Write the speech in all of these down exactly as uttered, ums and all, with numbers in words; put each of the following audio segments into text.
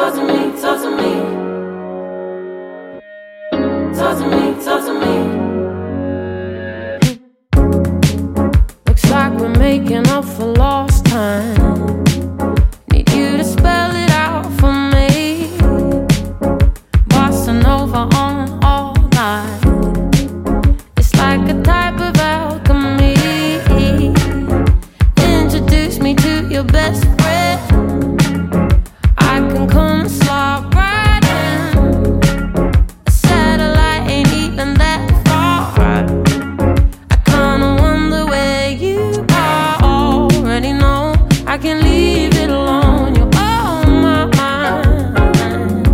talk to me, talk to me. Talk to me, talk to me. Looks like we're making up for lost time. Need you to spell it out for me. Bossa Nova on all night. It's like a type of alchemy. Introduce me to your best friend. I can come and slide right in. A satellite ain't even that far. I kinda wonder where you are. Already know I can leave it alone. You're on my mind.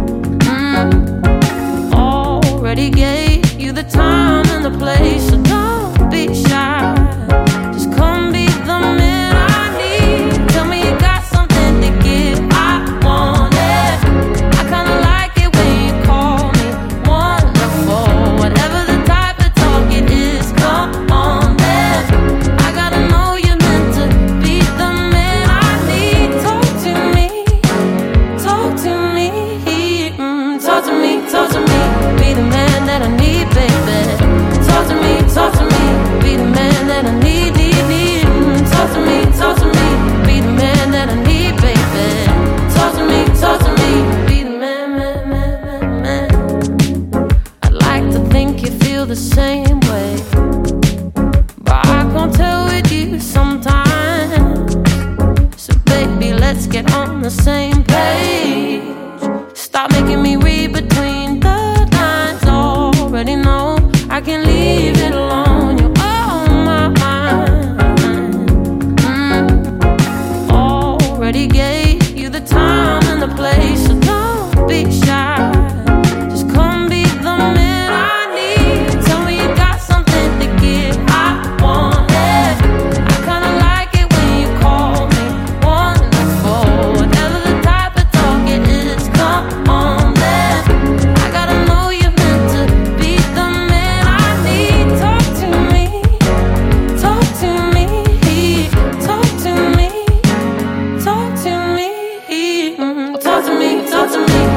mm. Already gave you the time and the place, so don't be shy. Just come be the man I need. Tell me you got something to give. I want it. I kinda like it when you call me wonderful. Whatever the type of talk it is, come on then. I gotta know you're meant to be the man I need. Talk to me, talk to me, mm, talk to me, talk to me. Be the man that I need, baby. Talk to me, talk to me. Be the man that I need, need, need. Mm, talk to me, talk to me. Be the man that I need, baby. Talk to me, talk to me. Be the man, man, man, man, man. I'd like to think you feel the same way, but I can't tell with you sometimes. So baby, let's get on the same page. Stop making me read between the lines. Already know I can leave it alone. You're on my mind. mm. Already gave you the time and the place, so don't be shy. Just come be the man I need. Tell me you got something to give. I want it. I kinda like it when you call me wonderful. Whatever the type of talk it is, come on then. I gotta know you're meant to be the man I need. Talk to me, talk to me, talk to me, talk to me, mm, talk to me, talk to me.